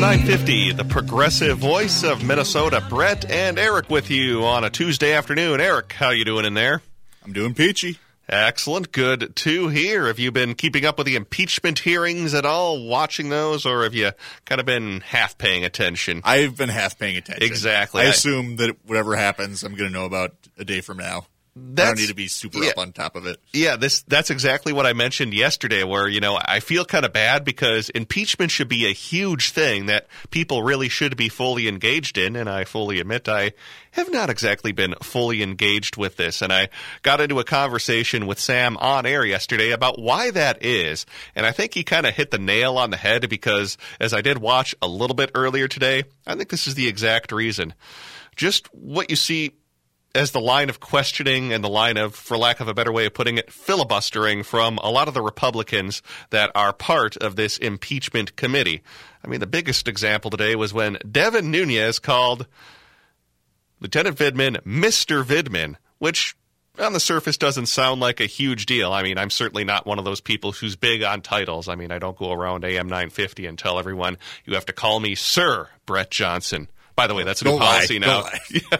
950, the progressive voice of Minnesota. Brett and Eric with you on a Tuesday afternoon. Eric, how you doing in there? I'm doing peachy. Excellent. Good to hear. Have you been keeping up with the impeachment hearings at all, watching those, or have you kind of been half paying attention? I've been half paying attention. Exactly. I assume that whatever happens, I'm going to know about a day from now. I don't need to be super up on top of it. Yeah, that's exactly what I mentioned yesterday where, I feel kind of bad because impeachment should be a huge thing that people really should be fully engaged in, and I fully admit I have not exactly been fully engaged with this. And I got into a conversation with Sam on air yesterday about why that is, and I think he kind of hit the nail on the head because, as I did watch a little bit earlier today, I think this is the exact reason. Just what you see as the line of questioning and the line of, for lack of a better way of putting it, filibustering from a lot of the Republicans that are part of this impeachment committee. I mean, the biggest example today was when Devin Nunes called Lieutenant Vindman Mr. Vindman, which on the surface doesn't sound like a huge deal. I mean, I'm certainly not one of those people who's big on titles. I mean, I don't go around AM 950 and tell everyone, you have to call me Sir Brett Johnson. By the way, that's a new policy now. Yeah.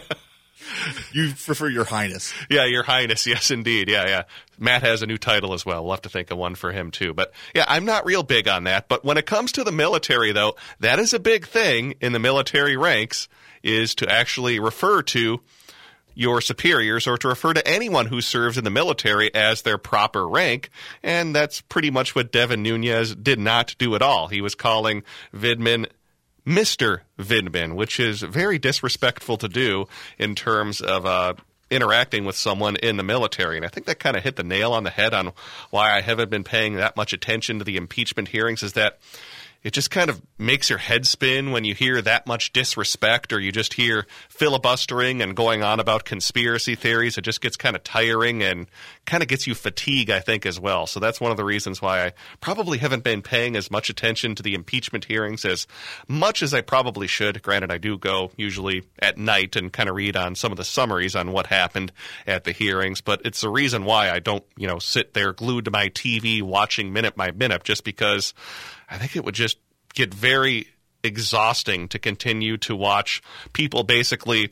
You prefer Your Highness. Yeah, Your Highness. Yes, indeed. Yeah. Matt has a new title as well. We'll have to think of one for him, too. But, yeah, I'm not real big on that. But when it comes to the military, though, that is a big thing in the military ranks, is to actually refer to your superiors or to refer to anyone who serves in the military as their proper rank. And that's pretty much what Devin Nunes did not do at all. He was calling Vindman Mr. Vindman, which is very disrespectful to do in terms of interacting with someone in the military. And I think that kind of hit the nail on the head on why I haven't been paying that much attention to the impeachment hearings, is that it just kind of makes your head spin when you hear that much disrespect, or you just hear filibustering and going on about conspiracy theories. It just gets kind of tiring and kind of gets you fatigue, I think, as well. So that's one of the reasons why I probably haven't been paying as much attention to the impeachment hearings as much as I probably should. Granted, I do go usually at night and kind of read on some of the summaries on what happened at the hearings. But it's the reason why I don't, sit there glued to my TV watching minute by minute, just because I think it would just get very exhausting to continue to watch people basically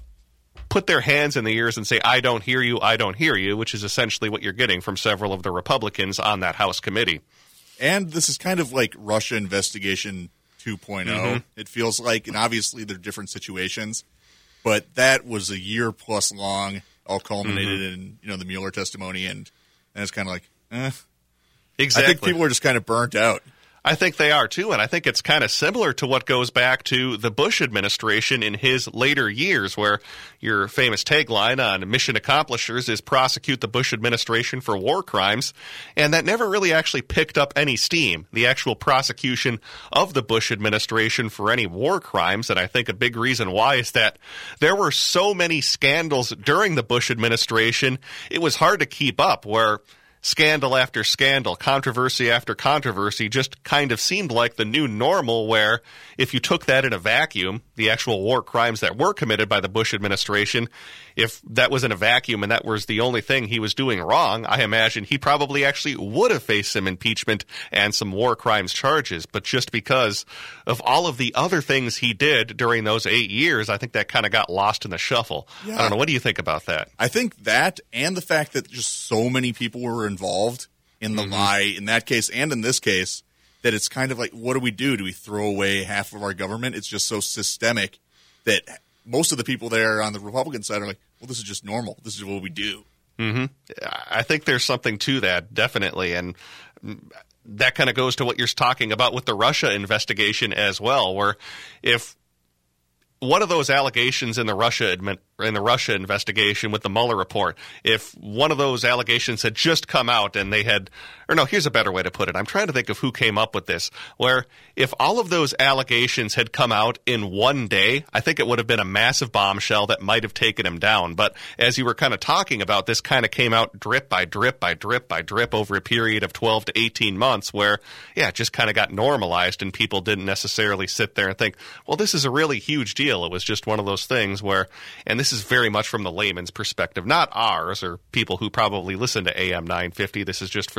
put their hands in the ears and say, I don't hear you, which is essentially what you're getting from several of the Republicans on that House committee. And this is kind of like Russia investigation 2.0. Mm-hmm. It feels like, and obviously they're different situations, but that was a year plus long, all culminated in, the Mueller testimony, and it's kind of like, Exactly. I think people are just kind of burnt out. I think they are, too, and I think it's kind of similar to what goes back to the Bush administration in his later years, where your famous tagline on Mission Accomplishers is prosecute the Bush administration for war crimes, and that never really actually picked up any steam, the actual prosecution of the Bush administration for any war crimes. And I think a big reason why is that there were so many scandals during the Bush administration, it was hard to keep up, where scandal after scandal, controversy after controversy just kind of seemed like the new normal, where if you took that in a vacuum, the actual war crimes that were committed by the Bush administration, if that was in a vacuum and that was the only thing he was doing wrong, I imagine he probably actually would have faced some impeachment and some war crimes charges. But just because of all of the other things he did during those 8 years, I think that kind of got lost in the shuffle. Yeah. I don't know. What do you think about that? I think that, and the fact that just so many people were involved in the lie in that case and in this case, that it's kind of like, what do? Do we throw away half of our government? It's just so systemic that most of the people there on the Republican side are like, well, this is just normal. This is what we do. Mm-hmm. I think there's something to that, definitely. And that kind of goes to what you're talking about with the Russia investigation as well, where if one of those allegations in the Russia investigation with the Mueller report, if one of those allegations had just come out and they had, or no, here's a better way to put it. I'm trying to think of who came up with this, where if all of those allegations had come out in one day, I think it would have been a massive bombshell that might have taken him down. But as you were kind of talking about, this kind of came out drip by drip by drip by drip over a period of 12 to 18 months where, it just kind of got normalized and people didn't necessarily sit there and think, well, this is a really huge deal. It was just one of those things where, and this is very much from the layman's perspective, not ours or people who probably listen to AM 950. This is just for the average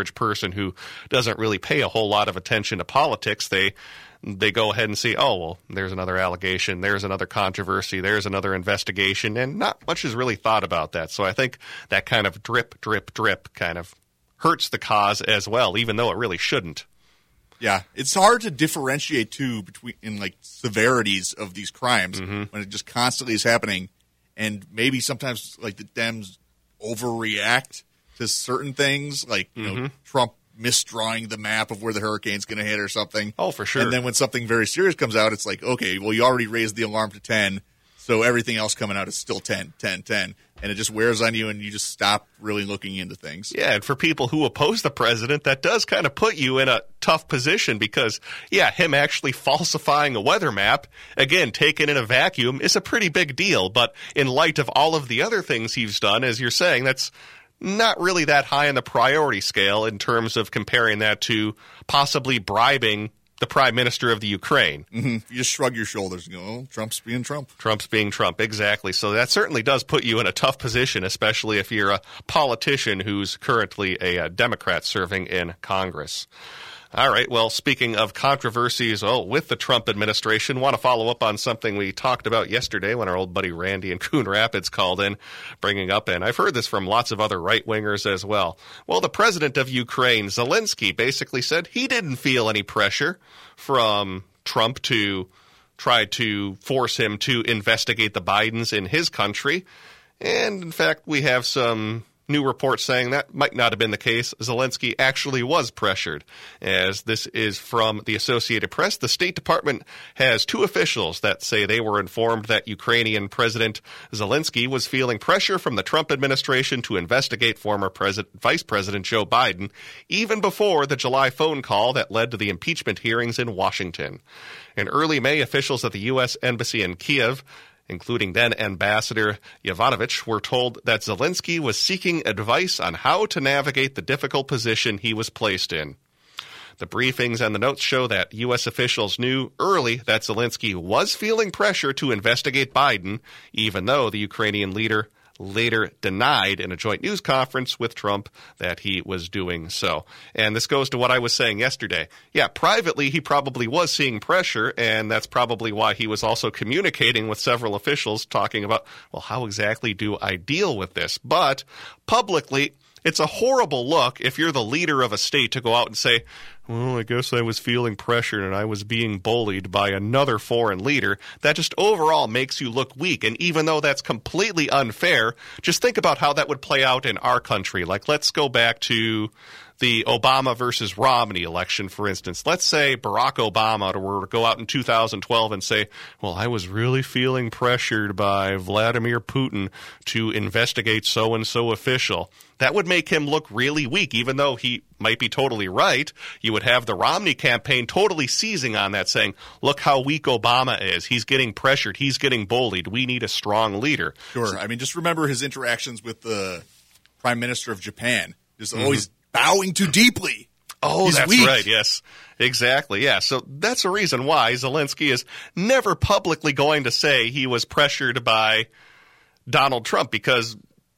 average person who doesn't really pay a whole lot of attention to politics, they go ahead and see, oh, well, there's another allegation, there's another controversy, there's another investigation, and not much is really thought about that. So I think that kind of drip, drip, drip kind of hurts the cause as well, even though it really shouldn't. Yeah, it's hard to differentiate, too, in like severities of these crimes when it just constantly is happening. And maybe sometimes like the Dems overreact to certain things, like you know, Trump misdrawing the map of where the hurricane's going to hit or something. Oh, for sure. And then when something very serious comes out, it's like, okay, well, you already raised the alarm to 10, so everything else coming out is still 10, 10, 10. And it just wears on you, and you just stop really looking into things. Yeah, and for people who oppose the president, that does kind of put you in a tough position because, yeah, him actually falsifying a weather map, again, taken in a vacuum, is a pretty big deal. But in light of all of the other things he's done, as you're saying, that's not really that high on the priority scale in terms of comparing that to possibly bribing the prime minister of the Ukraine. You just shrug your shoulders and go, oh, Trump's being Trump. Trump's being Trump, exactly. So that certainly does put you in a tough position, especially if you're a politician who's currently a Democrat serving in Congress. All right, well, speaking of controversies with the Trump administration, want to follow up on something we talked about yesterday when our old buddy Randy in Coon Rapids called in, bringing up, and I've heard this from lots of other right-wingers as well. Well, the president of Ukraine, Zelensky, basically said he didn't feel any pressure from Trump to try to force him to investigate the Bidens in his country. And, in fact, we have some new reports saying that might not have been the case. Zelensky actually was pressured. As this is from the Associated Press, the State Department has two officials that say they were informed that Ukrainian President Zelensky was feeling pressure from the Trump administration to investigate former Vice President Joe Biden, even before the July phone call that led to the impeachment hearings in Washington. In early May, officials at the U.S. Embassy in Kiev, including then Ambassador Yovanovitch, were told that Zelensky was seeking advice on how to navigate the difficult position he was placed in. The briefings and the notes show that U.S. officials knew early that Zelensky was feeling pressure to investigate Biden, even though the Ukrainian leader later denied in a joint news conference with Trump that he was doing so. And this goes to what I was saying yesterday. Yeah, privately, he probably was seeing pressure, and that's probably why he was also communicating with several officials talking about, well, how exactly do I deal with this? But publicly, it's a horrible look if you're the leader of a state to go out and say, well, I guess I was feeling pressured and I was being bullied by another foreign leader. That just overall makes you look weak. And even though that's completely unfair, just think about how that would play out in our country. Like, let's go back to the Obama versus Romney election, for instance. Let's say Barack Obama were to go out in 2012 and say, well, I was really feeling pressured by Vladimir Putin to investigate so-and-so official. That would make him look really weak, even though he might be totally right. You would have the Romney campaign totally seizing on that, saying, look how weak Obama is. He's getting pressured. He's getting bullied. We need a strong leader. Sure. I mean, just remember his interactions with the Prime Minister of Japan. Just always bowing too deeply. Oh, He's that's weak. right. Yes, exactly. Yeah. So that's a reason why Zelensky is never publicly going to say he was pressured by Donald Trump, because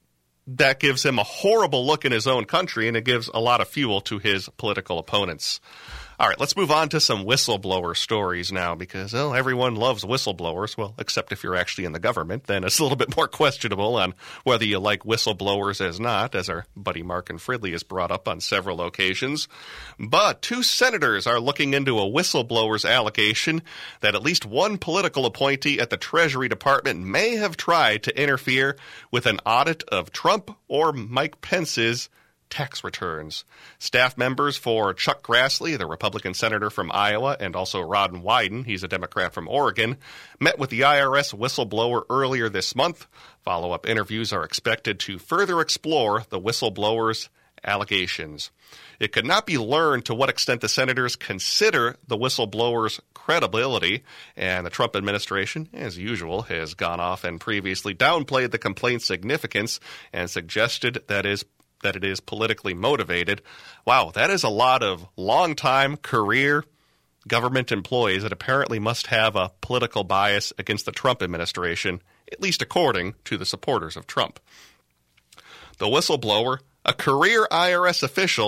that gives him a horrible look in his own country, and it gives a lot of fuel to his political opponents. All right, let's move on to some whistleblower stories now, because, well, everyone loves whistleblowers. Well, except if you're actually in the government, then it's a little bit more questionable on whether you like whistleblowers as not, as our buddy Mark and Fridley has brought up on several occasions. But two senators are looking into a whistleblower's allegation that at least one political appointee at the Treasury Department may have tried to interfere with an audit of Trump or Mike Pence's tax returns. Staff members for Chuck Grassley, the Republican senator from Iowa, and also Ron Wyden, he's a Democrat from Oregon, met with the IRS whistleblower earlier this month. Follow-up interviews are expected to further explore the whistleblower's allegations. It could not be learned to what extent the senators consider the whistleblower's credibility, and the Trump administration, as usual, has gone off and previously downplayed the complaint's significance and suggested that it is politically motivated. Wow, that is a lot of long-time career government employees that apparently must have a political bias against the Trump administration, at least according to the supporters of Trump. The whistleblower, a career IRS official,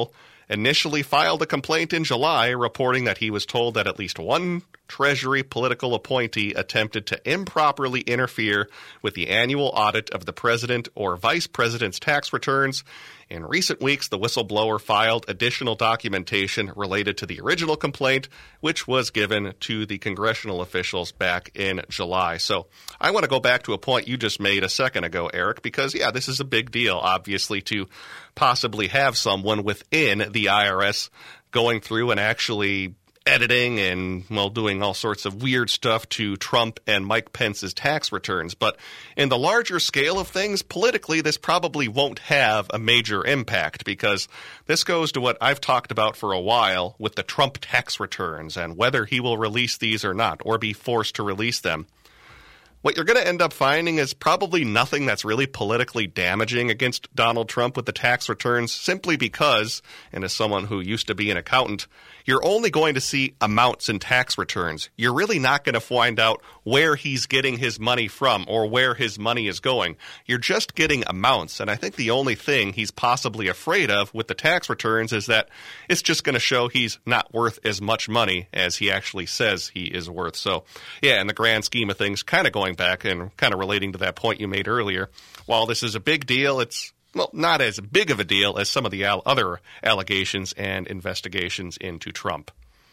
initially filed a complaint in July reporting that he was told that at least one Treasury political appointee attempted to improperly interfere with the annual audit of the president or vice president's tax returns. In recent weeks, the whistleblower filed additional documentation related to the original complaint, which was given to the congressional officials back in July. So I want to go back to a point you just made a second ago, Eric, because, yeah, this is a big deal, obviously, to possibly have someone within the IRS going through and actually editing and, well, doing all sorts of weird stuff to Trump and Mike Pence's tax returns. But in the larger scale of things, politically, this probably won't have a major impact because this goes to what I've talked about for a while with the Trump tax returns and whether he will release these or not or be forced to release them. What you're going to end up finding is probably nothing that's really politically damaging against Donald Trump with the tax returns simply because, and as someone who used to be an accountant, you're only going to see amounts in tax returns. You're really not going to find out where he's getting his money from or where his money is going. You're just getting amounts. And I think the only thing he's possibly afraid of with the tax returns is that it's just going to show he's not worth as much money as he actually says he is worth. So, yeah, in the grand scheme of things, kind of going back and kind of relating to that point you made earlier, while this is a big deal, it's not as big of a deal as some of the other allegations and investigations into Trump.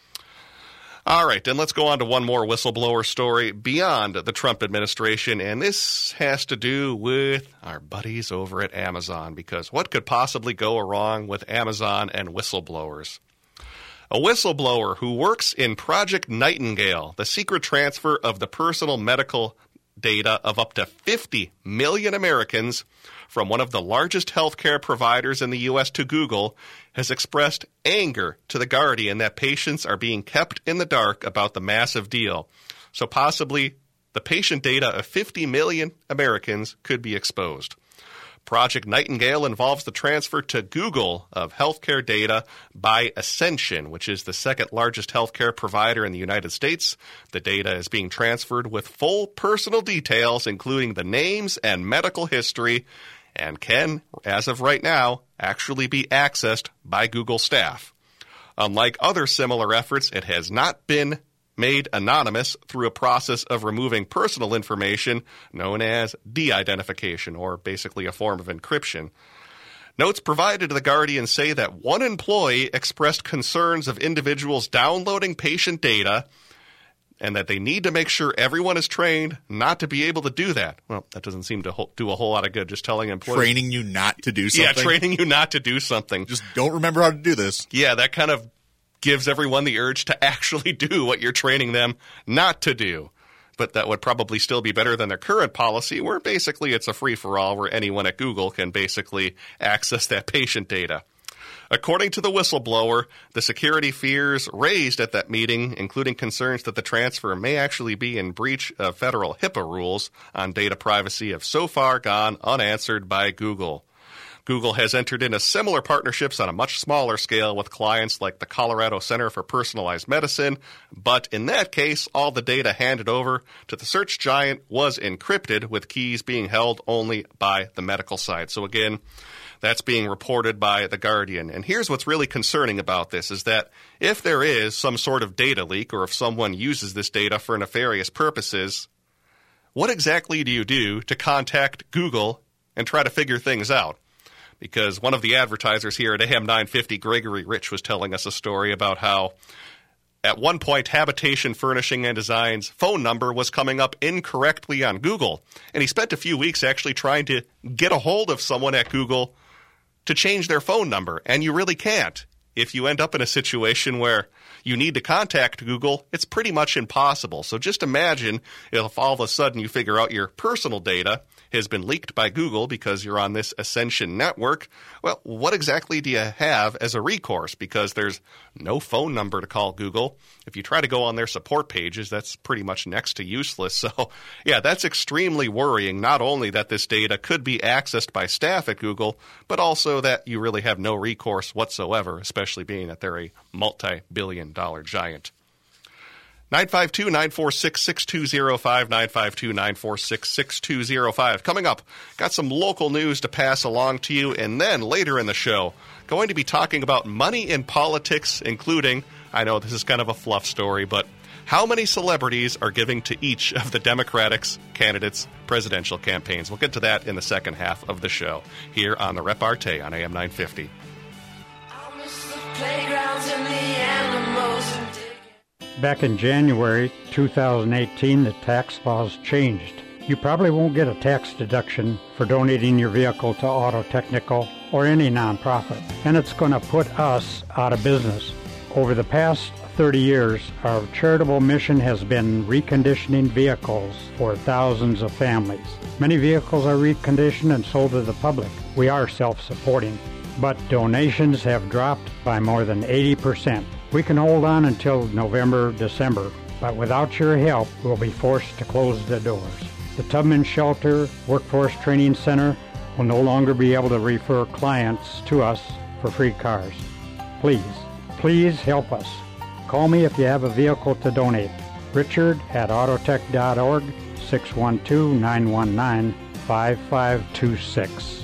All right, then let's go on to one more whistleblower story beyond the Trump administration, and this has to do with our buddies over at Amazon, because what could possibly go wrong with Amazon and whistleblowers? A whistleblower who works in Project Nightingale, the secret transfer of the personal medical data of up to 50 million Americans from one of the largest healthcare providers in the U.S. to Google, has expressed anger to The Guardian that patients are being kept in the dark about the massive deal. So possibly the patient data of 50 million Americans could be exposed. Project Nightingale involves the transfer to Google of healthcare data by Ascension, which is the second largest healthcare provider in the United States. The data is being transferred with full personal details, including the names and medical history, and can, as of right now, actually be accessed by Google staff. Unlike other similar efforts, it has not been made anonymous through a process of removing personal information known as de-identification, or basically a form of encryption. Notes provided to The Guardian say that one employee expressed concerns of individuals downloading patient data and that they need to make sure everyone is trained not to be able to do that. Well, that doesn't seem to do a whole lot of good, just telling employees. Training you not to do something? Yeah, training you not to do something. Just don't remember how to do this. Yeah, that kind of gives everyone the urge to actually do what you're training them not to do. But that would probably still be better than their current policy, where basically it's a free-for-all where anyone at Google can basically access that patient data. According to the whistleblower, the security fears raised at that meeting, including concerns that the transfer may actually be in breach of federal HIPAA rules on data privacy, have so far gone unanswered by Google. Google has entered into similar partnerships on a much smaller scale with clients like the Colorado Center for Personalized Medicine, but in that case, all the data handed over to the search giant was encrypted, with keys being held only by the medical side. So again, that's being reported by The Guardian. And here's what's really concerning about this is that if there is some sort of data leak, or if someone uses this data for nefarious purposes, what exactly do you do to contact Google and try to figure things out? Because one of the advertisers here at AM 950, Gregory Rich, was telling us a story about how at one point Habitation Furnishing and Design's phone number was coming up incorrectly on Google. And he spent a few weeks actually trying to get a hold of someone at Google to change their phone number. And you really can't. If you end up in a situation where you need to contact Google, it's pretty much impossible. So just imagine if all of a sudden you figure out your personal data has been leaked by Google because you're on this Ascension network. Well, what exactly do you have as a recourse? Because there's no phone number to call Google. If you try to go on their support pages, that's pretty much next to useless. So, yeah, that's extremely worrying, not only that this data could be accessed by staff at Google, but also that you really have no recourse whatsoever, especially being that they're a multi-billion-dollar giant. 952-946-6205, 952-946-6205. Coming up, got some local news to pass along to you, and then later in the show, going to be talking about money in politics, including, I know this is kind of a fluff story, but how many celebrities are giving to each of the Democratic candidates' presidential campaigns? We'll get to that in the second half of the show here on the Repartee on AM 950. I miss the playgrounds and the animals. Back in January 2018, the tax laws changed. You probably won't get a tax deduction for donating your vehicle to Auto Technical or any nonprofit, and it's going to put us out of business. Over the past 30 years, our charitable mission has been reconditioning vehicles for thousands of families. Many vehicles are reconditioned and sold to the public. We are self-supporting, but donations have dropped by more than 80%. We can hold on until November, December, but without your help, we'll be forced to close the doors. The Tubman Shelter Workforce Training Center will no longer be able to refer clients to us for free cars. Please help us. Call me if you have a vehicle to donate. Richard at Autotech.org, 612-919-5526.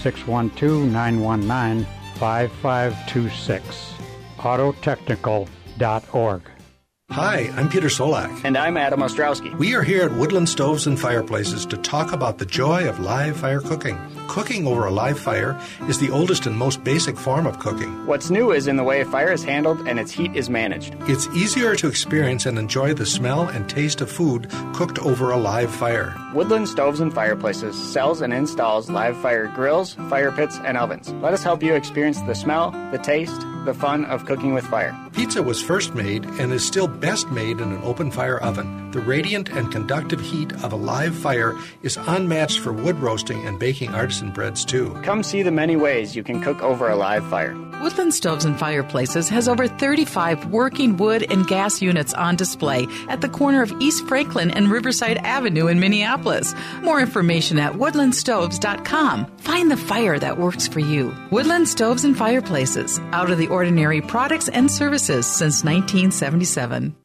612-919-5526. Autotechnical.org. Hi, I'm Peter Solak. And I'm Adam Ostrowski. We are here at Woodland Stoves and Fireplaces to talk about the joy of live fire cooking. Cooking over a live fire is the oldest and most basic form of cooking. What's new is in the way fire is handled and its heat is managed. It's easier to experience and enjoy the smell and taste of food cooked over a live fire. Woodland Stoves and Fireplaces sells and installs live fire grills, fire pits, and ovens. Let us help you experience the smell, the taste, the fun of cooking with fire. Pizza was first made and is still best made in an open fire oven. The radiant and conductive heat of a live fire is unmatched for wood roasting and baking artisan breads too. Come see the many ways you can cook over a live fire. Woodland Stoves and Fireplaces has over 35 working wood and gas units on display at the corner of East Franklin and Riverside Avenue in Minneapolis. More information at woodlandstoves.com. Find the fire that works for you. Woodland Stoves and Fireplaces. Out of the ordinary products and services since 1977.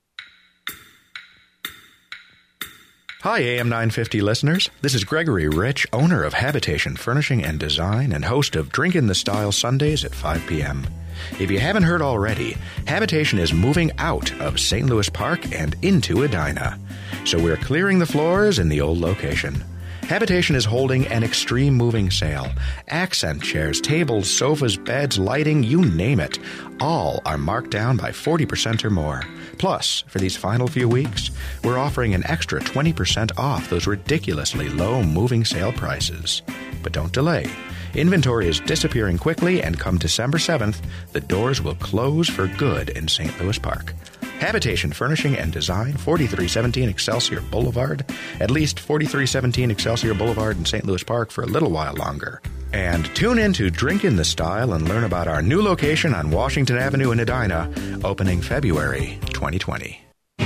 Hi, AM 950 listeners. This is Gregory Rich, owner of Habitation Furnishing and Design and host of Drink in the Style Sundays at 5 p.m. If you haven't heard already, Habitation is moving out of St. Louis Park and into Edina. So we're clearing the floors in the old location. Habitation is holding an extreme moving sale. Accent chairs, tables, sofas, beds, lighting, you name it. All are marked down by 40% or more. Plus, for these final few weeks, we're offering an extra 20% off those ridiculously low moving sale prices. But don't delay. Inventory is disappearing quickly, and come December 7th, the doors will close for good in St. Louis Park. Habitation Furnishing and Design, 4317 Excelsior Boulevard, at least 4317 Excelsior Boulevard in St. Louis Park for a little while longer. And tune in to Drink in the Style and learn about our new location on Washington Avenue in Edina, opening February 2020.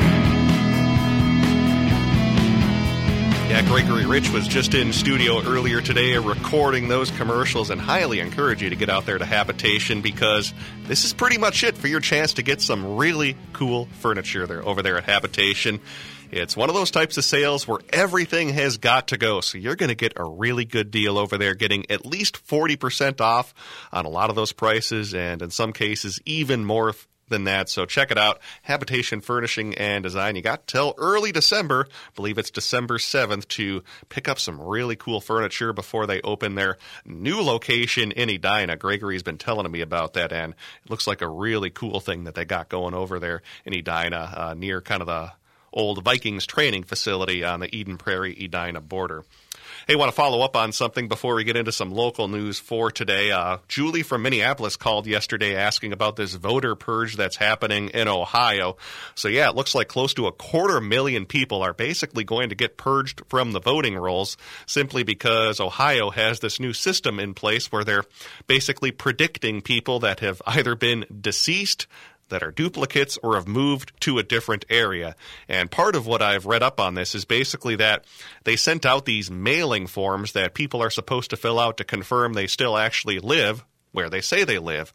Yeah, Gregory Rich was just in studio earlier today recording those commercials, and highly encourage you to get out there to Habitation, because this is pretty much it for your chance to get some really cool furniture there over there at Habitation. It's one of those types of sales where everything has got to go, so you're going to get a really good deal over there, getting at least 40% off on a lot of those prices, and in some cases even more than that. So check it out, Habitation Furnishing and Design. You got till early December, I believe it's December 7th, to pick up some really cool furniture before they open their new location in Edina. Gregory's been telling me about that, and it looks like a really cool thing that they got going over there in Edina, near kind of the old Vikings training facility on the Eden Prairie-Edina border. Hey, want to follow up on something before we get into some local news for today. Julie from Minneapolis called yesterday asking about this voter purge that's happening in Ohio. So, yeah, it looks like close to 250,000 people are basically going to get purged from the voting rolls simply because Ohio has this new system in place where they're basically predicting people that have either been deceased, that are duplicates, or have moved to a different area. And part of what I've read up on this is basically that they sent out these mailing forms that people are supposed to fill out to confirm they still actually live where they say they live.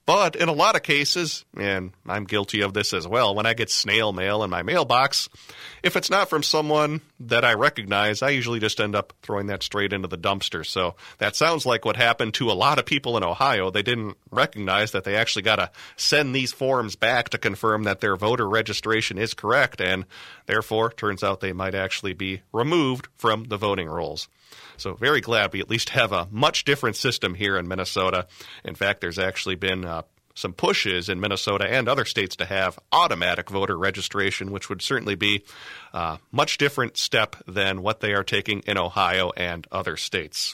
But in a lot of cases, and I'm guilty of this as well, when I get snail mail in my mailbox, if it's not from someone that I recognize, I usually just end up throwing that straight into the dumpster. So that sounds like what happened to a lot of people in Ohio. They didn't recognize that they actually got to send these forms back to confirm that their voter registration is correct, and therefore, turns out they might actually be removed from the voting rolls. So very glad we at least have a much different system here in Minnesota. In fact, there's actually been some pushes in Minnesota and other states to have automatic voter registration, which would certainly be a much different step than what they are taking in Ohio and other states.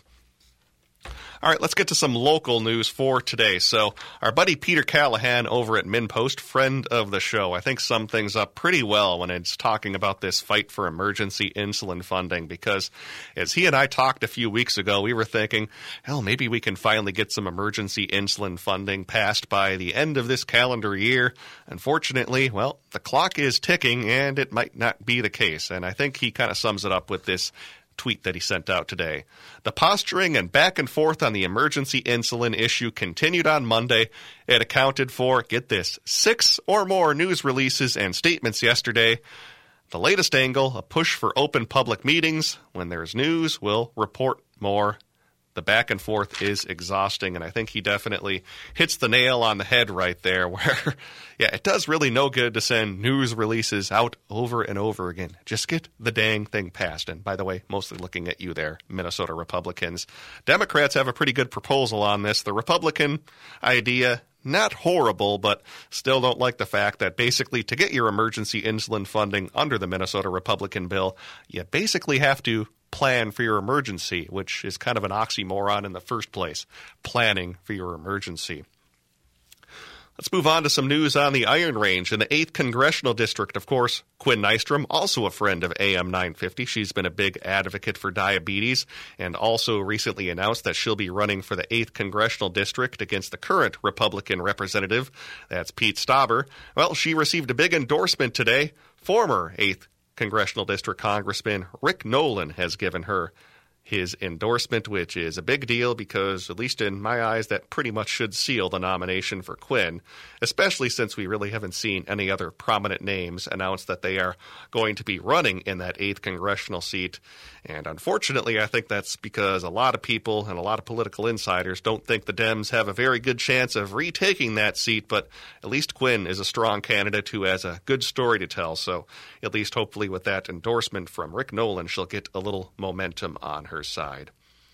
All right, let's get to some local news for today. So our buddy Peter Callahan over at MinnPost, friend of the show, I think summed things up pretty well when it's talking about this fight for emergency insulin funding, because as he and I talked a few weeks ago, we were thinking, hell, maybe we can finally get some emergency insulin funding passed by the end of this calendar year. Unfortunately, well, the clock is ticking and it might not be the case. And I think he kind of sums it up with this tweet that he sent out today. The posturing and back and forth on the emergency insulin issue continued on Monday. It accounted for, get this, 6 or more news releases and statements yesterday. The latest angle, a push for open public meetings. When there's news, we'll report more. The back and forth is exhausting, and I think he definitely hits the nail on the head right there where, yeah, it does really no good to send news releases out over and over again. Just get the dang thing passed. And by the way, mostly looking at you there, Minnesota Republicans. Democrats have a pretty good proposal on this. The Republican idea, not horrible, but still don't like the fact that basically to get your emergency insulin funding under the Minnesota Republican bill, you basically have to plan for your emergency, which is kind of an oxymoron in the first place, planning for your emergency. Let's move on to some news on the Iron Range. In the 8th Congressional District, of course, Quinn Nystrom, also a friend of AM 950. She's been a big advocate for diabetes and also recently announced that she'll be running for the 8th Congressional District against the current Republican representative. That's Pete Stauber. Well, she received a big endorsement today. Former 8th Congressional District Congressman Rick Nolan has given her his endorsement, which is a big deal because, at least in my eyes, that pretty much should seal the nomination for Quinn, especially since we really haven't seen any other prominent names announce that they are going to be running in that 8th congressional seat. And unfortunately, I think that's because a lot of people and a lot of political insiders don't think the Dems have a very good chance of retaking that seat, but at least Quinn is a strong candidate who has a good story to tell. So at least hopefully with that endorsement from Rick Nolan, she'll get a little momentum on her side.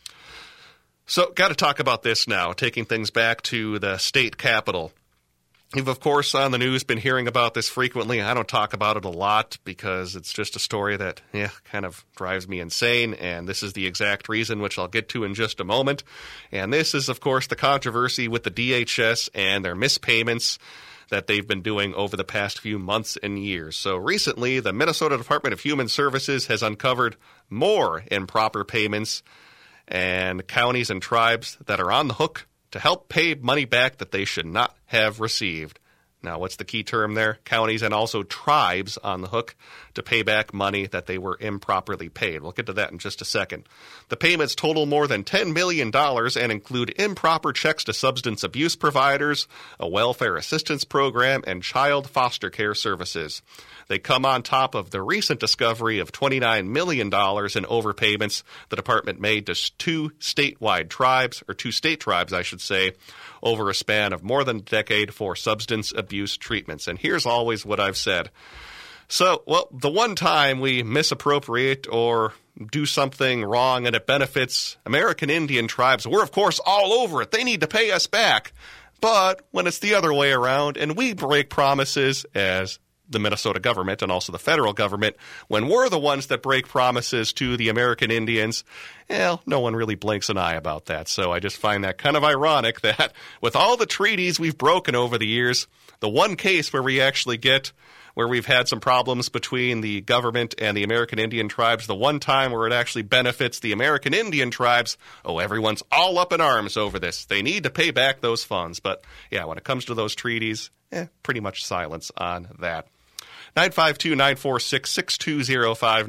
So got to talk about this now, taking things back to the state capitol. You've, of course, on the news been hearing about this frequently. I don't talk about it a lot because it's just a story that, kind of drives me insane, and this is the exact reason, which I'll get to in just a moment. And this is, of course, the controversy with the DHS and their mispayments that they've been doing over the past few months and years. So recently, the Minnesota Department of Human Services has uncovered more improper payments and counties and tribes that are on the hook to help pay money back that they should not have received. Now, what's the key term there? Counties and also tribes on the hook to pay back money that they were improperly paid. We'll get to that in just a second. The payments total more than $10 million and include improper checks to substance abuse providers, a welfare assistance program, and child foster care services. They come on top of the recent discovery of $29 million in overpayments the department made to two state tribes, I should say, over a span of more than a decade for substance abuse treatments. And here's always what I've said. So, well, the one time we misappropriate or do something wrong and it benefits American Indian tribes, we're, of course, all over it. They need to pay us back. But when it's the other way around and we break promises as the Minnesota government and also the federal government, when we're the ones that break promises to the American Indians, well, no one really blinks an eye about that. So I just find that kind of ironic that with all the treaties we've broken over the years, the one case where we've had some problems between the government and the American Indian tribes, the one time where it actually benefits the American Indian tribes, everyone's all up in arms over this. They need to pay back those funds. But yeah, when it comes to those treaties, pretty much silence on that. 952-946-6205,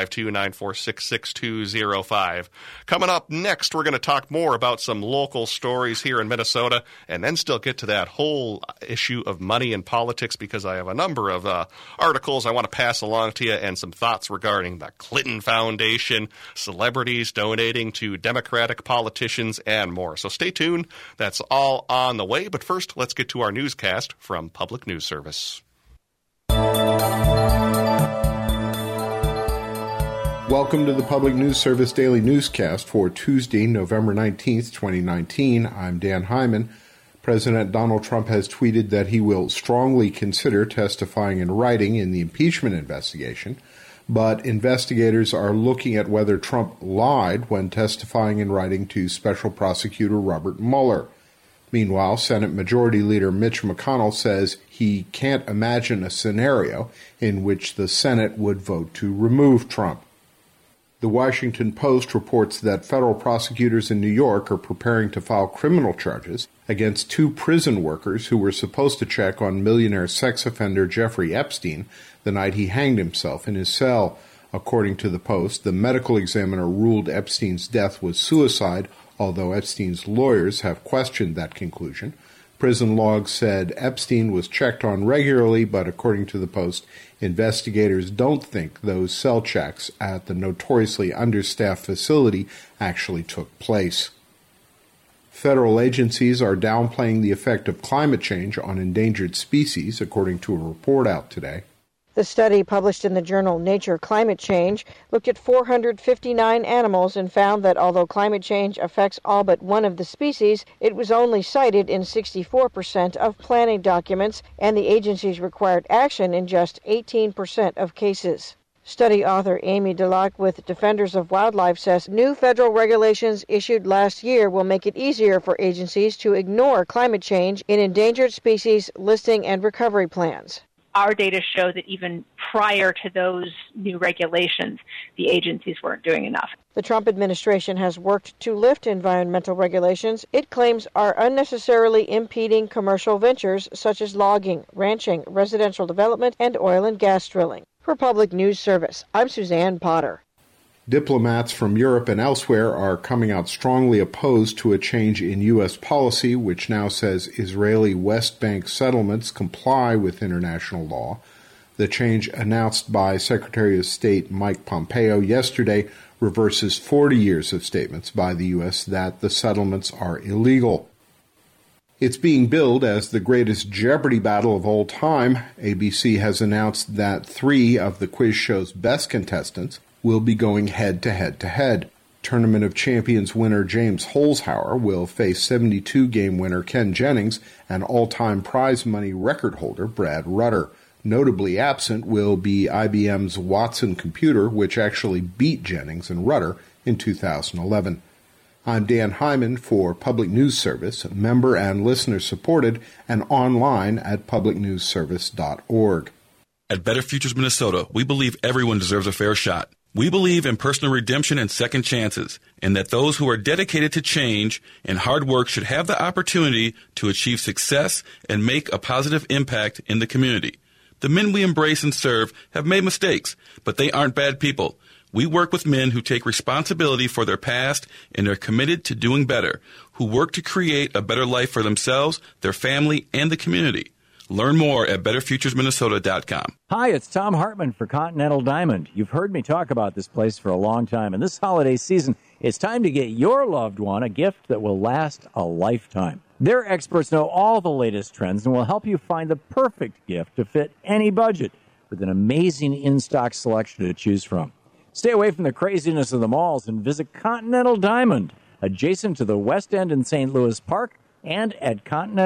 952-946-6205. Coming up next, we're going to talk more about some local stories here in Minnesota, and then still get to that whole issue of money and politics, because I have a number of articles I want to pass along to you and some thoughts regarding the Clinton Foundation, celebrities donating to Democratic politicians, and more. So stay tuned. That's all on the way. But first, let's get to our newscast from Public News Service. Welcome to the Public News Service Daily Newscast for Tuesday, November 19th, 2019. I'm Dan Hyman. President Donald Trump has tweeted that he will strongly consider testifying in writing in the impeachment investigation, but investigators are looking at whether Trump lied when testifying in writing to Special Prosecutor Robert Mueller. Meanwhile, Senate Majority Leader Mitch McConnell says he can't imagine a scenario in which the Senate would vote to remove Trump. The Washington Post reports that federal prosecutors in New York are preparing to file criminal charges against 2 prison workers who were supposed to check on millionaire sex offender Jeffrey Epstein the night he hanged himself in his cell. According to the Post, the medical examiner ruled Epstein's death was suicide, although Epstein's lawyers have questioned that conclusion. Prison logs said Epstein was checked on regularly, but according to the Post, investigators don't think those cell checks at the notoriously understaffed facility actually took place. Federal agencies are downplaying the effect of climate change on endangered species, according to a report out today. The study, published in the journal Nature Climate Change, looked at 459 animals and found that although climate change affects all but one of the species, it was only cited in 64% of planning documents, and the agency's required action in just 18% of cases. Study author Amy Delac with Defenders of Wildlife says new federal regulations issued last year will make it easier for agencies to ignore climate change in endangered species listing and recovery plans. Our data show that even prior to those new regulations, the agencies weren't doing enough. The Trump administration has worked to lift environmental regulations it claims are unnecessarily impeding commercial ventures such as logging, ranching, residential development, and oil and gas drilling. For Public News Service, I'm Suzanne Potter. Diplomats from Europe and elsewhere are coming out strongly opposed to a change in U.S. policy, which now says Israeli West Bank settlements comply with international law. The change announced by Secretary of State Mike Pompeo yesterday reverses 40 years of statements by the U.S. that the settlements are illegal. It's being billed as the greatest Jeopardy battle of all time. ABC has announced that 3 of the quiz show's best contestants will be going head-to-head. Tournament of Champions winner James Holzhauer will face 72-game winner Ken Jennings and all-time prize money record holder Brad Rutter. Notably absent will be IBM's Watson computer, which actually beat Jennings and Rutter in 2011. I'm Dan Hyman for Public News Service, member and listener supported, and online at publicnewsservice.org. At Better Futures Minnesota, we believe everyone deserves a fair shot. We believe in personal redemption and second chances, and that those who are dedicated to change and hard work should have the opportunity to achieve success and make a positive impact in the community. The men we embrace and serve have made mistakes, but they aren't bad people. We work with men who take responsibility for their past and are committed to doing better, who work to create a better life for themselves, their family, and the community. Learn more at BetterFuturesMinnesota.com. Hi, it's Tom Hartman for Continental Diamond. You've heard me talk about this place for a long time, and this holiday season, it's time to get your loved one a gift that will last a lifetime. Their experts know all the latest trends and will help you find the perfect gift to fit any budget with an amazing in-stock selection to choose from. Stay away from the craziness of the malls and visit Continental Diamond, adjacent to the West End in St. Louis Park, and at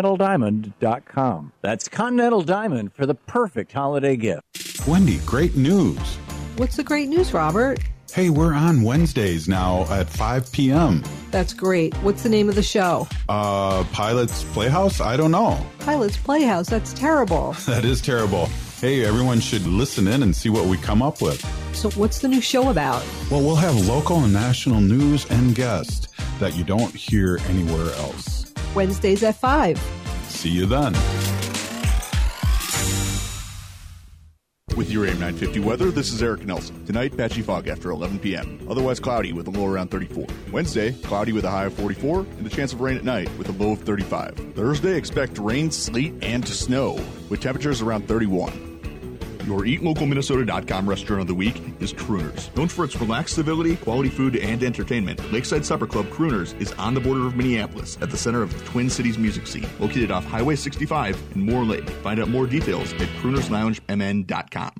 ContinentalDiamond.com. That's Continental Diamond for the perfect holiday gift. Wendy, great news. What's the great news, Robert? Hey, we're on Wednesdays now at 5 p.m. That's great. What's the name of the show? Pilot's Playhouse? I don't know. Pilot's Playhouse? That's terrible. That is terrible. Hey, everyone should listen in and see what we come up with. So what's the new show about? Well, we'll have local and national news and guests that you don't hear anywhere else. Wednesdays at 5. See you then. With your AM 950 weather, this is Eric Nelson. Tonight, patchy fog after 11 p.m. Otherwise cloudy with a low around 34. Wednesday, cloudy with a high of 44 and a chance of rain at night with a low of 35. Thursday, expect rain, sleet, and snow with temperatures around 31. Your EatLocalMinnesota.com restaurant of the week is Crooners. Known for its relaxed civility, quality food, and entertainment, Lakeside Supper Club Crooners is on the border of Minneapolis at the center of the Twin Cities music scene, located off Highway 65 in Moore Lake. Find out more details at CroonersLoungeMN.com.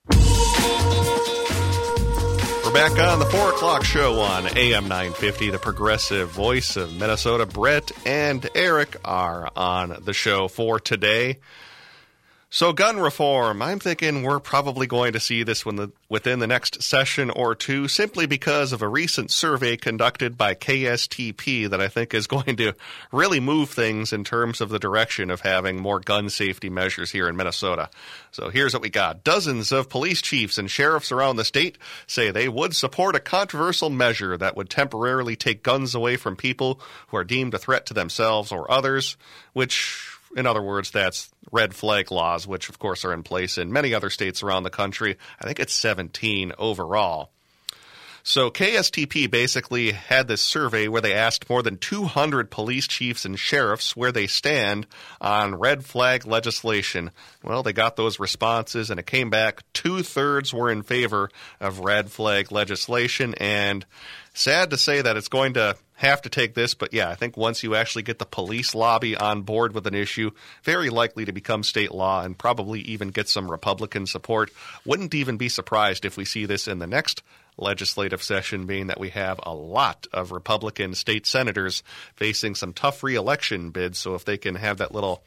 We're back on the 4 o'clock show on AM 950, the progressive voice of Minnesota. Brett and Eric are on the show for today. So gun reform, I'm thinking we're probably going to see this within the next session or two, simply because of a recent survey conducted by KSTP that I think is going to really move things in terms of the direction of having more gun safety measures here in Minnesota. So here's what we got. Dozens of police chiefs and sheriffs around the state say they would support a controversial measure that would temporarily take guns away from people who are deemed a threat to themselves or others, which, in other words, that's red flag laws, which, of course, are in place in many other states around the country. I think it's 17 overall. So KSTP basically had this survey where they asked more than 200 police chiefs and sheriffs where they stand on red flag legislation. Well, they got those responses, and it came back 2/3 were in favor of red flag legislation, and sad to say that it's going to have to take this, but yeah, I think once you actually get the police lobby on board with an issue, very likely to become state law and probably even get some Republican support. Wouldn't even be surprised if we see this in the next legislative session, being that we have a lot of Republican state senators facing some tough re-election bids. So if they can have that little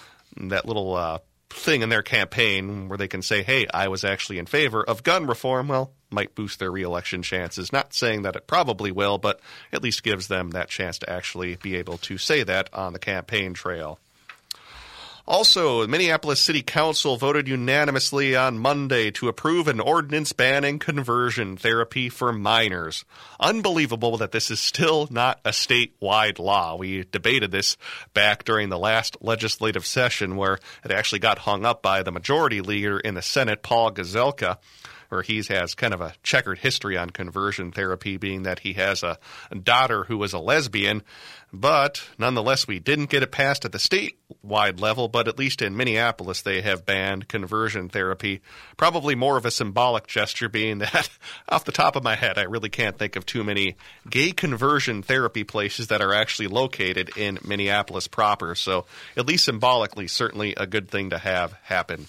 thing in their campaign where they can say, hey, I was actually in favor of gun reform, well, might boost their re-election chances. Not saying that it probably will, but at least gives them that chance to actually be able to say that on the campaign trail. Also, the Minneapolis City Council voted unanimously on Monday to approve an ordinance banning conversion therapy for minors. Unbelievable that this is still not a statewide law. We debated this back during the last legislative session where it actually got hung up by the majority leader in the Senate, Paul Gazelka, where he has kind of a checkered history on conversion therapy, being that he has a daughter who was a lesbian. But nonetheless, we didn't get it passed at the statewide level, but at least in Minneapolis, they have banned conversion therapy. Probably more of a symbolic gesture, being that off the top of my head, I really can't think of too many gay conversion therapy places that are actually located in Minneapolis proper. So at least symbolically, certainly a good thing to have happen.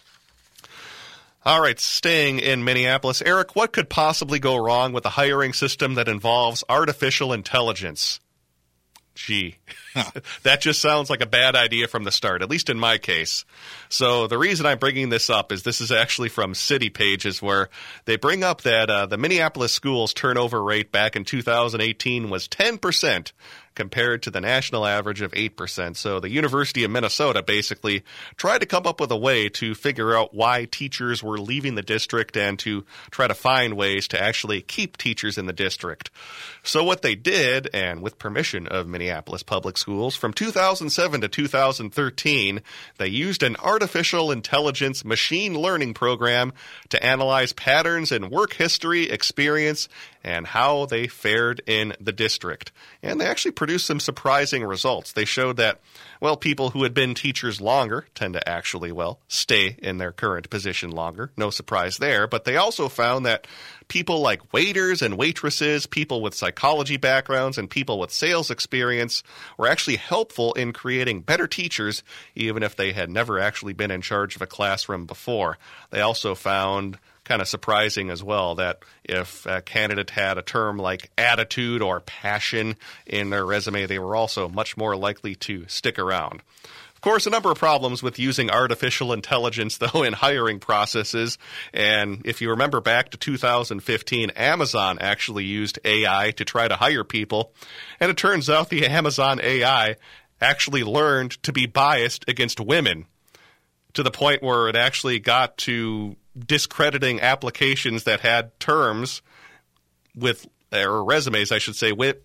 All right, staying in Minneapolis. Eric, what could possibly go wrong with a hiring system that involves artificial intelligence? Gee, that just sounds like a bad idea from the start, at least in my case. So the reason I'm bringing this up is this is actually from City Pages, where they bring up that the Minneapolis schools turnover rate back in 2018 was 10%. Compared to the national average of 8%. So the University of Minnesota basically tried to come up with a way to figure out why teachers were leaving the district and to try to find ways to actually keep teachers in the district. So what they did, and with permission of Minneapolis Public Schools, from 2007 to 2013, they used an artificial intelligence machine learning program to analyze patterns in work history, experience, and how they fared in the district. And they actually produced some surprising results. They showed that, well, people who had been teachers longer tend to actually, well, stay in their current position longer. No surprise there. But they also found that people like waiters and waitresses, people with psychology backgrounds, and people with sales experience were actually helpful in creating better teachers, even if they had never actually been in charge of a classroom before. They also found, kind of surprising as well, that if a candidate had a term like attitude or passion in their resume, they were also much more likely to stick around. Of course, a number of problems with using artificial intelligence, though, in hiring processes. And if you remember back to 2015, Amazon actually used AI to try to hire people. And it turns out the Amazon AI actually learned to be biased against women, to the point where it actually got to discrediting applications that had terms with, or resumes, I should say,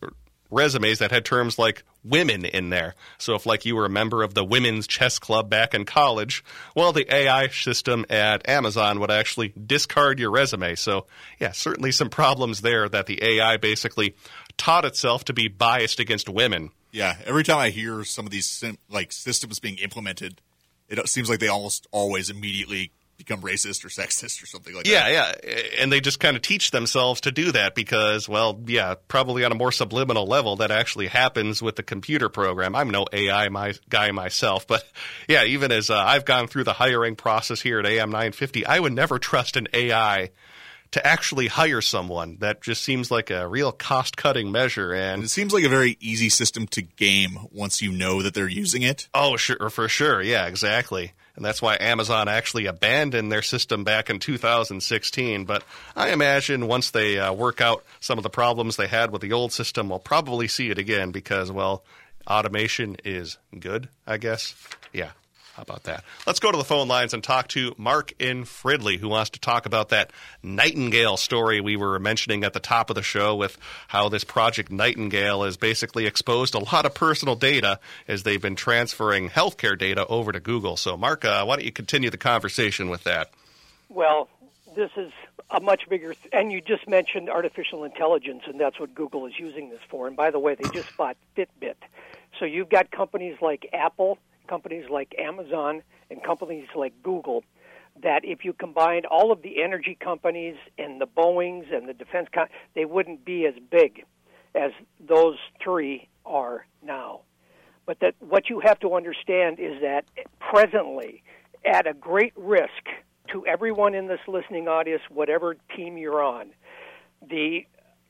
resumes that had terms like women in there. So if like you were a member of the women's chess club back in college, well, the AI system at Amazon would actually discard your resume. So yeah, certainly some problems there that the AI basically taught itself to be biased against women. Yeah, every time I hear some of these systems being implemented, it seems like they almost always immediately become racist or sexist or something like that. Yeah, and they just kind of teach themselves to do that because, well, yeah, probably on a more subliminal level that actually happens with the computer program. I'm no AI guy myself, but yeah, even as I've gone through the hiring process here at AM 950, I would never trust an AI to actually hire someone. That just seems like a real cost-cutting measure. And it seems like a very easy system to game once you know that they're using it. Oh, sure, for sure. Yeah, exactly. And that's why Amazon actually abandoned their system back in 2016. But I imagine once they work out some of the problems they had with the old system, we'll probably see it again because, well, automation is good, I guess. Yeah. How about that? Let's go to the phone lines and talk to Mark in Fridley, who wants to talk about that Nightingale story we were mentioning at the top of the show with how this Project Nightingale has basically exposed a lot of personal data as they've been transferring healthcare data over to Google. So, Mark, why don't you continue the conversation with that? Well, this is a much bigger and you just mentioned artificial intelligence, and that's what Google is using this for. And by the way, they just bought Fitbit. So you've got companies like Apple, companies like Amazon, and companies like Google, that if you combined all of the energy companies and the Boeings and the defense they wouldn't be as big as those three are now. But that what you have to understand is that presently, at a great risk to everyone in this listening audience, whatever team you're on, there's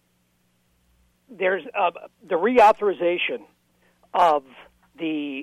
the reauthorization of the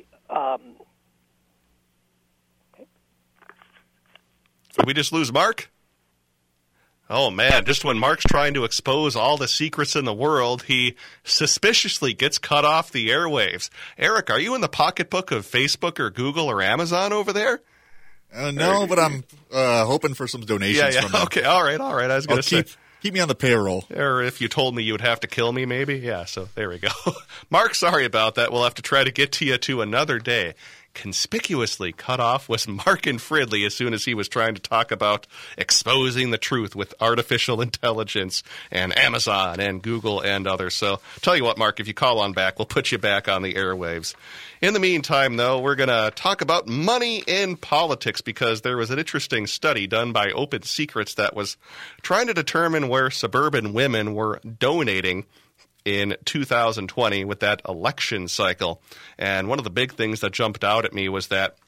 Did we just lose Mark? Oh, man, just when Mark's trying to expose all the secrets in the world, he suspiciously gets cut off the airwaves. Eric, are you in the pocketbook of Facebook or Google or Amazon over there? No, but I'm hoping for some donations from them. Okay, all right. I was going to say. Keep me on the payroll. Or if you told me you would have to kill me, maybe. Yeah, so there we go. Mark, sorry about that. We'll have to try to get to you to another day. Conspicuously cut off was Mark in Fridley as soon as he was trying to talk about exposing the truth with artificial intelligence and Amazon and Google and others. So tell you what, Mark, if you call on back, we'll put you back on the airwaves. In the meantime, though, we're going to talk about money in politics because there was an interesting study done by Open Secrets that was trying to determine where suburban women were donating in 2020 with that election cycle. And one of the big things that jumped out at me was that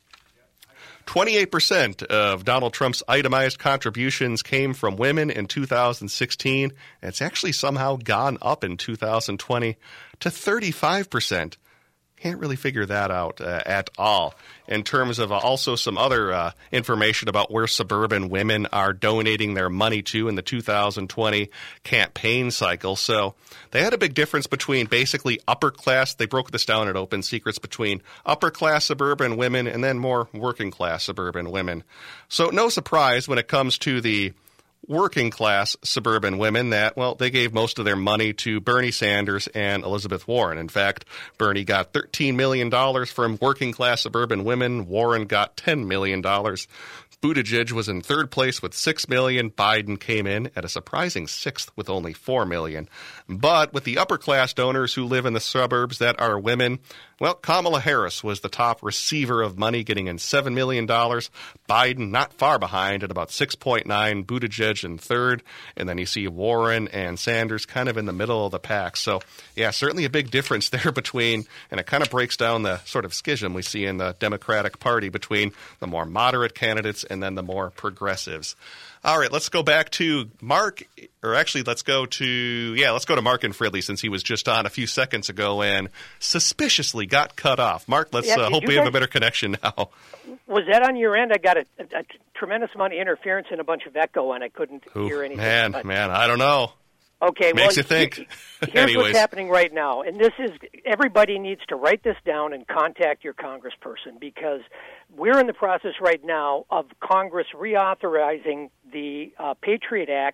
28% of Donald Trump's itemized contributions came from women in 2016. And it's actually somehow gone up in 2020 to 35%. Can't really figure that out at all. In terms of also some other information about where suburban women are donating their money to in the 2020 campaign cycle. So they had a big difference between basically upper class. They broke this down at Open Secrets between upper class suburban women and then more working class suburban women. So no surprise when it comes to the working class suburban women that, well, they gave most of their money to Bernie Sanders and Elizabeth Warren. In fact, Bernie got $13 million from working class suburban women. Warren got $10 million. Buttigieg was in third place with $6 million. Biden came in at a surprising sixth with only $4 million. But with the upper class donors who live in the suburbs that are women, well, Kamala Harris was the top receiver of money, getting in $7 million. Biden not far behind at about 6.9. Buttigieg in third. And then you see Warren and Sanders kind of in the middle of the pack. So, yeah, certainly a big difference there between, and it kind of breaks down the sort of schism we see in the Democratic Party between the more moderate candidates and then the more progressives. All right, let's go back to Mark, or actually let's go to Mark in Fridley since he was just on a few seconds ago and suspiciously got cut off. Mark, let's hope we have a better connection now. Was that on your end? I got a tremendous amount of interference and a bunch of echo, and I couldn't hear anything. Man, I don't know. Okay, Makes you think. Here's what's happening right now, and this is everybody needs to write this down and contact your congressperson because we're in the process right now of Congress reauthorizing the Patriot Act,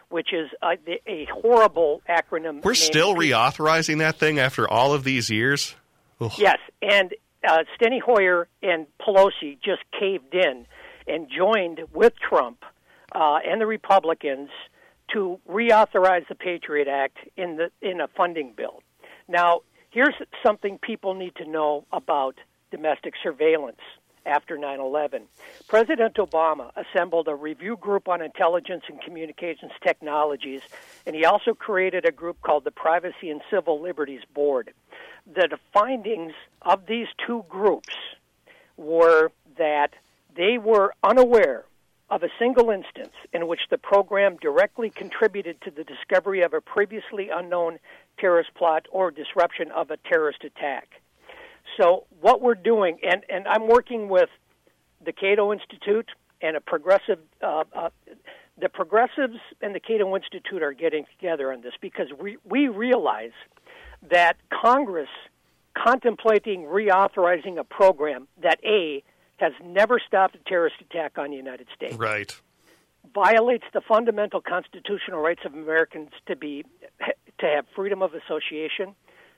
which is a horrible acronym. We're still reauthorizing that thing after all of these years? Ugh. Yes, and Steny Hoyer and Pelosi just caved in and joined with Trump and the Republicans to reauthorize the Patriot Act in a funding bill. Now, here's something people need to know about domestic surveillance after 9/11. President Obama assembled a review group on intelligence and communications technologies, and he also created a group called the Privacy and Civil Liberties Board. The findings of these two groups were that they were unaware of a single instance in which the program directly contributed to the discovery of a previously unknown terrorist plot or disruption of a terrorist attack. So what we're doing, and I'm working with the Cato Institute and a progressive, the progressives and the Cato Institute are getting together on this because we realize that Congress contemplating reauthorizing a program that has never stopped a terrorist attack on the United States. Right. Violates the fundamental constitutional rights of Americans to have freedom of association,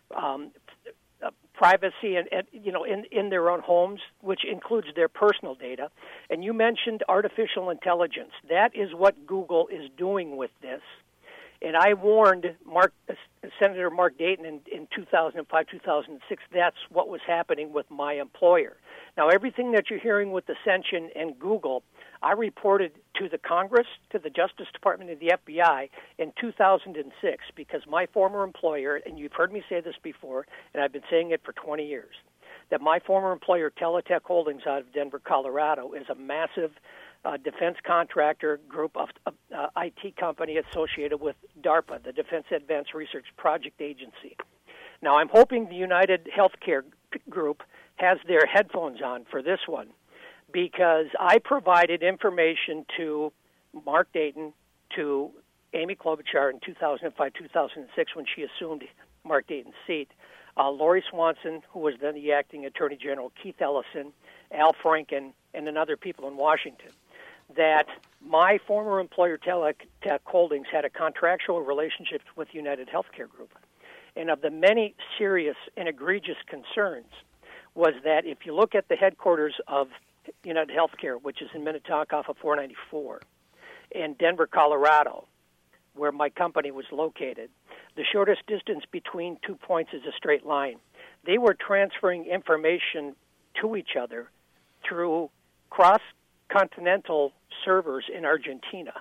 privacy, and in their own homes, which includes their personal data. And you mentioned artificial intelligence. That is what Google is doing with this. And I warned Senator Mark Dayton in 2005, 2006, that's what was happening with my employer. Now, everything that you're hearing with Ascension and Google, I reported to the Congress, to the Justice Department, and the FBI in 2006 because my former employer, and you've heard me say this before, and I've been saying it for 20 years, that my former employer, Teletech Holdings out of Denver, Colorado, is a massive defense contractor group of IT company associated with DARPA, the Defense Advanced Research Project Agency. Now, I'm hoping the United Healthcare Group has their headphones on for this one because I provided information to Mark Dayton, to Amy Klobuchar in 2005, 2006 when she assumed Mark Dayton's seat, Lori Swanson, who was then the acting Attorney General, Keith Ellison, Al Franken, and then other people in Washington, that my former employer, Teletech Holdings, had a contractual relationship with United Healthcare Group. And of the many serious and egregious concerns was that if you look at the headquarters of United Healthcare, which is in Minnetonka off of 494, in Denver, Colorado, where my company was located, the shortest distance between 2 points is a straight line. They were transferring information to each other through cross-continental servers in Argentina.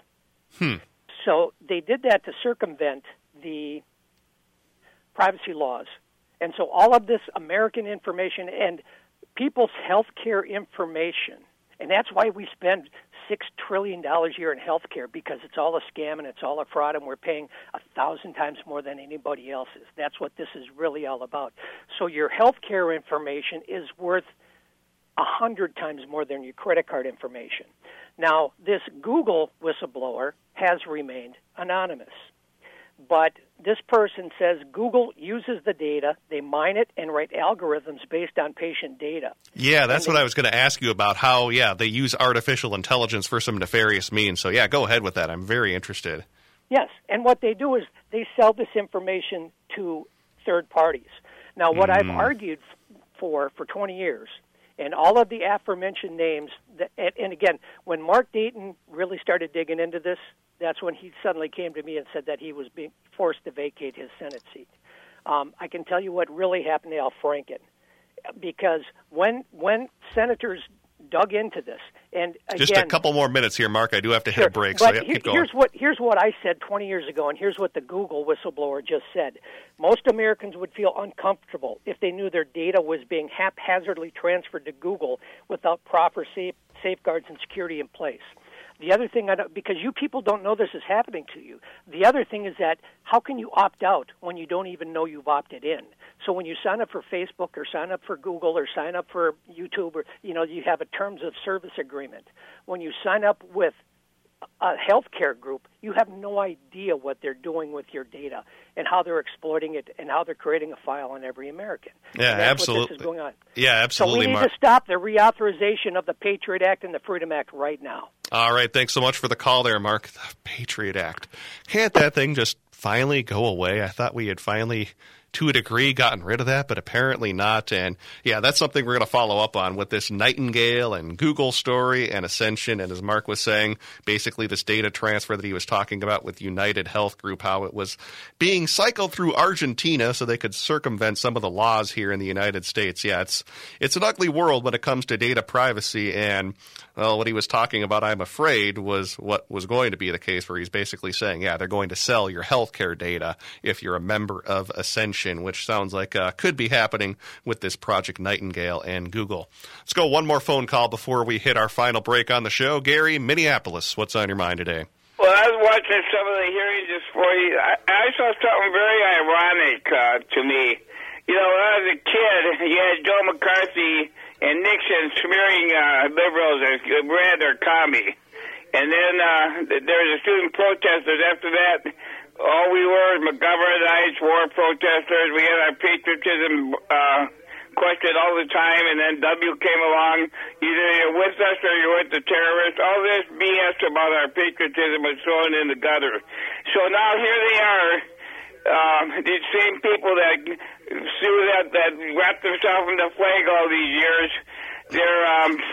So they did that to circumvent the privacy laws. And so all of this American information and people's health care information, and that's why we spend $6 trillion a year in health care, because it's all a scam and it's all a fraud, and we're paying 1,000 times more than anybody else is. That's what this is really all about. So your health care information is worth 100 times more than your credit card information. Now, this Google whistleblower has remained anonymous. But this person says Google uses the data, they mine it, and write algorithms based on patient data. Yeah, that's what I was going to ask you about, how, they use artificial intelligence for some nefarious means. So, go ahead with that. I'm very interested. Yes, and what they do is they sell this information to third parties. Now, what I've argued for 20 years, and all of the aforementioned names, and again, when Mark Dayton really started digging into this, that's when he suddenly came to me and said that he was being forced to vacate his Senate seat. I can tell you what really happened to Al Franken, because when senators dug into this, and again, just a couple more minutes here, Mark. I do have to hit a break, so keep going. Here's what I said 20 years ago, and here's what the Google whistleblower just said. Most Americans would feel uncomfortable if they knew their data was being haphazardly transferred to Google without proper safeguards and security in place. The other thing, because you people don't know this is happening to you, the other thing is that how can you opt out when you don't even know you've opted in? So when you sign up for Facebook or sign up for Google or sign up for YouTube, or you have a terms of service agreement. When you sign up with a healthcare group, you have no idea what they're doing with your data and how they're exploiting it and how they're creating a file on every American. Yeah, and that's absolutely. what this is going on. Yeah, absolutely, So we need Mark. to stop the reauthorization of the Patriot Act and the Freedom Act right now. All right, thanks so much for the call there, Mark. The Patriot Act. Can't that thing just finally go away? I thought we had finally, to a degree, gotten rid of that, but apparently not. And yeah, that's something we're going to follow up on with this Nightingale and Google story and Ascension. And as Mark was saying, basically this data transfer that he was talking about with United Health Group, how it was being cycled through Argentina so they could circumvent some of the laws here in the United States. Yeah, it's an ugly world when it comes to data privacy. And well, what he was talking about, I'm afraid, was what was going to be the case, where he's basically saying, yeah, they're going to sell your healthcare data if you're a member of Ascension, which sounds like could be happening with this Project Nightingale and Google. Let's go one more phone call before we hit our final break on the show. Gary, Minneapolis, what's on your mind today? Well, I was watching some of the hearings this morning. I saw something very ironic to me. You know, when I was a kid, you had Joe McCarthy and Nixon smearing liberals as red or commie. And then there was a student protesters after that. All we were McGovernites, war protesters. We had our patriotism questioned all the time, and then W came along. Either you're with us or you're with the terrorists. All this BS about our patriotism was thrown in the gutter. So now here they are, these same people that that wrapped themselves in the flag all these years. They're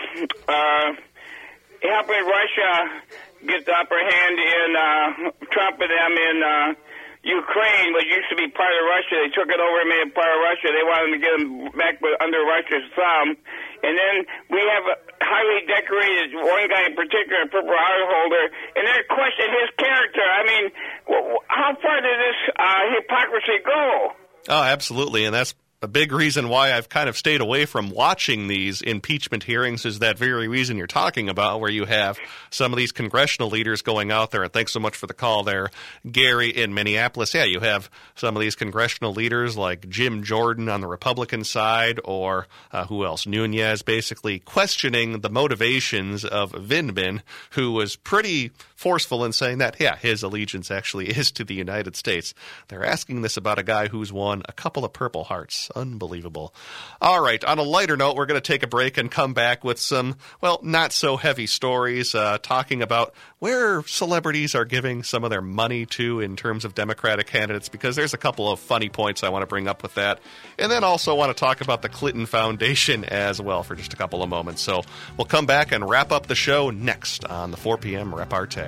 helping Russia get the upper hand in Trump and them in Ukraine, which used to be part of Russia. They took it over and made it part of Russia. They wanted to get them back under Russia's thumb. And then we have a highly decorated, one guy in particular, a Purple Heart holder, and they're questioning his character. I mean, how far does this hypocrisy go? Oh, absolutely, and that's a big reason why I've kind of stayed away from watching these impeachment hearings is that very reason you're talking about, where you have some of these congressional leaders going out there. And thanks so much for the call there, Gary in Minneapolis. Yeah, you have some of these congressional leaders like Jim Jordan on the Republican side, or who else? Nunez, basically questioning the motivations of Vindman, who was pretty forceful in saying that, yeah, his allegiance actually is to the United States. They're asking this about a guy who's won a couple of Purple Hearts. Unbelievable. All right, on a lighter note, we're going to take a break and come back with some, well, not so heavy stories, talking about where celebrities are giving some of their money to in terms of Democratic candidates, because there's a couple of funny points I want to bring up with that. And then also want to talk about the Clinton Foundation as well for just a couple of moments. So we'll come back and wrap up the show next on the 4 p.m. Repartee.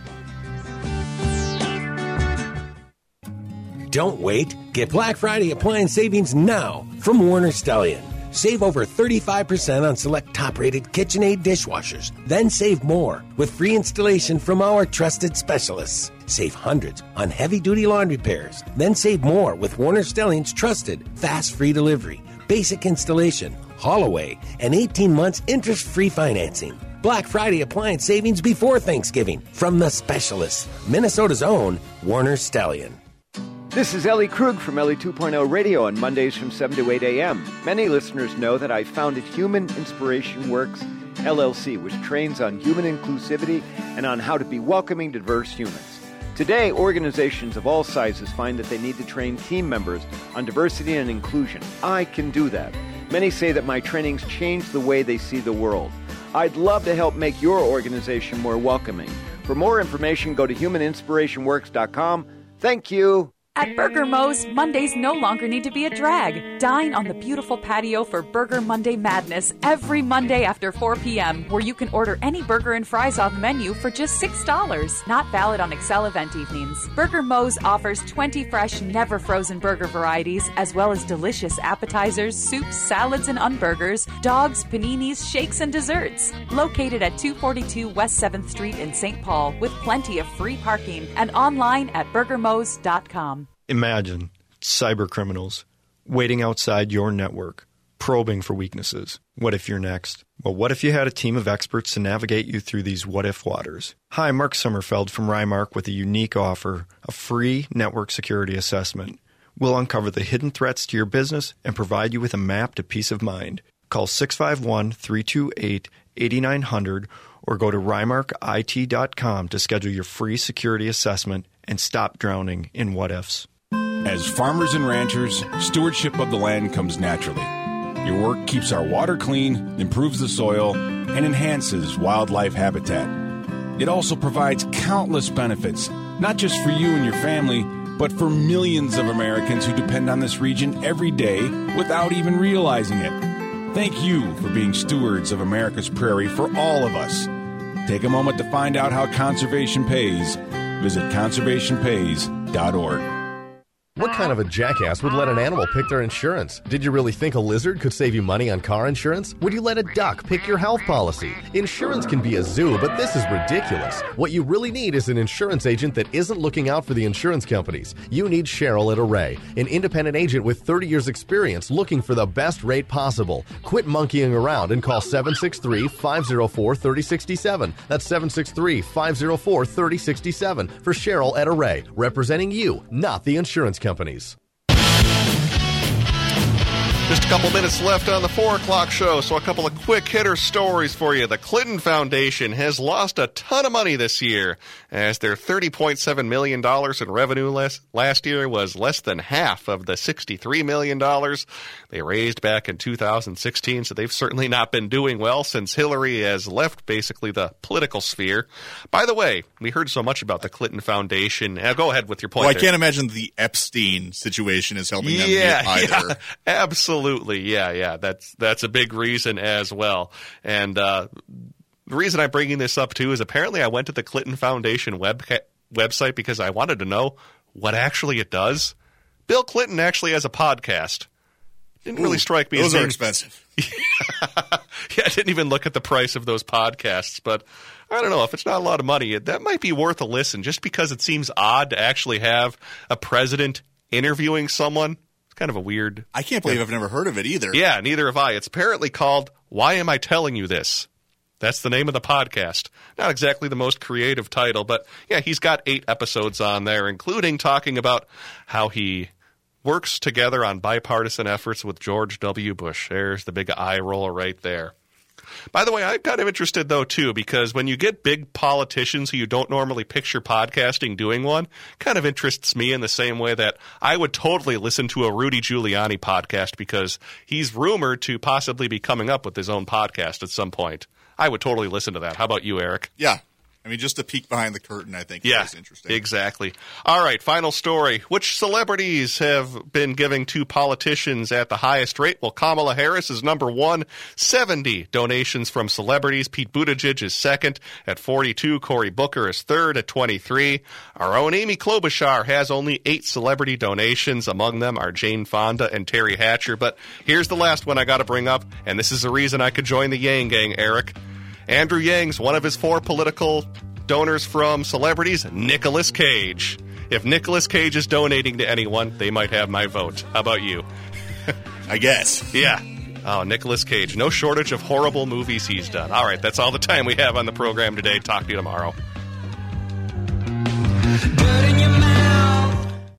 Don't wait. Get Black Friday appliance savings now from Warner Stellian. Save over 35% on select top-rated KitchenAid dishwashers. Then save more with free installation from our trusted specialists. Save hundreds on heavy-duty laundry pairs. Then save more with Warner Stellian's trusted fast free delivery, basic installation, haul away, and 18 months interest-free financing. Black Friday appliance savings before Thanksgiving from the specialists. Minnesota's own Warner Stellian. This is Ellie Krug from Ellie 2.0 Radio on Mondays from 7 to 8 a.m. Many listeners know that I founded Human Inspiration Works, LLC, which trains on human inclusivity and on how to be welcoming to diverse humans. Today, organizations of all sizes find that they need to train team members on diversity and inclusion. I can do that. Many say that my trainings change the way they see the world. I'd love to help make your organization more welcoming. For more information, go to humaninspirationworks.com. Thank you. At Burger Mo's, Mondays no longer need to be a drag. Dine on the beautiful patio for Burger Monday Madness every Monday after 4 p.m., where you can order any burger and fries off menu for just $6. Not valid on Excel event evenings. Burger Mo's offers 20 fresh, never frozen burger varieties, as well as delicious appetizers, soups, salads, and unburgers, dogs, paninis, shakes, and desserts. Located at 242 West 7th Street in St. Paul, with plenty of free parking, and online at burgermos.com. Imagine cyber criminals waiting outside your network, probing for weaknesses. What if you're next? Well, what if you had a team of experts to navigate you through these what-if waters? Hi, Mark Sommerfeld from Rymark with a unique offer, a free network security assessment. We'll uncover the hidden threats to your business and provide you with a map to peace of mind. Call 651-328-8900 or go to rymarkit.com to schedule your free security assessment and stop drowning in what-ifs. As farmers and ranchers, stewardship of the land comes naturally. Your work keeps our water clean, improves the soil, and enhances wildlife habitat. It also provides countless benefits, not just for you and your family, but for millions of Americans who depend on this region every day without even realizing it. Thank you for being stewards of America's prairie for all of us. Take a moment to find out how conservation pays. Visit conservationpays.org. What kind of a jackass would let an animal pick their insurance? Did you really think a lizard could save you money on car insurance? Would you let a duck pick your health policy? Insurance can be a zoo, but this is ridiculous. What you really need is an insurance agent that isn't looking out for the insurance companies. You need Cheryl at Array, an independent agent with 30 years experience looking for the best rate possible. Quit monkeying around and call 763-504-3067. That's 763-504-3067 for Cheryl at Array, representing you, not the insurance companies. Just a couple minutes left on the 4 o'clock show, so a couple of quick hitter stories for you. The Clinton Foundation has lost a ton of money this year, as their $30.7 million in revenue last year was less than half of the $63 million they raised back in 2016, so they've certainly not been doing well since Hillary has left basically the political sphere. By the way, we heard so much about the Clinton Foundation. Go ahead with your point. Well, I can't imagine the Epstein situation is helping them either. Yeah, absolutely. Yeah. That's a big reason as well. And the reason I'm bringing this up, too, is apparently I went to the Clinton Foundation website because I wanted to know what actually it does. Bill Clinton actually has a podcast. Didn't really strike me as those are expensive. Yeah, I didn't even look at the price of those podcasts, but I don't know. If it's not a lot of money, that might be worth a listen, just because it seems odd to actually have a president interviewing someone. It's kind of a weird... I can't believe I've never heard of it either. Yeah, neither have I. It's apparently called Why Am I Telling You This? That's the name of the podcast. Not exactly the most creative title, but yeah, he's got 8 episodes on there, including talking about how he works together on bipartisan efforts with George W. Bush. There's the big eye roller right there. By the way, I'm kind of interested, though, too, because when you get big politicians who you don't normally picture podcasting doing one, kind of interests me in the same way that I would totally listen to a Rudy Giuliani podcast because he's rumored to possibly be coming up with his own podcast at some point. I would totally listen to that. How about you, Eric? Yeah. I mean, just a peek behind the curtain, I think, is interesting. Exactly. All right, final story. Which celebrities have been giving to politicians at the highest rate? Well, Kamala Harris is number 1, 70 donations from celebrities. Pete Buttigieg is second at 42. Cory Booker is third at 23. Our own Amy Klobuchar has only 8 celebrity donations. Among them are Jane Fonda and Terry Hatcher. But here's the last one I got to bring up, and this is the reason I could join the Yang Gang, Eric. Andrew Yang's one of his 4 political donors from celebrities, Nicolas Cage. If Nicolas Cage is donating to anyone, they might have my vote. How about you? I guess. Yeah. Oh, Nicolas Cage. No shortage of horrible movies he's done. All right, that's all the time we have on the program today. Talk to you tomorrow.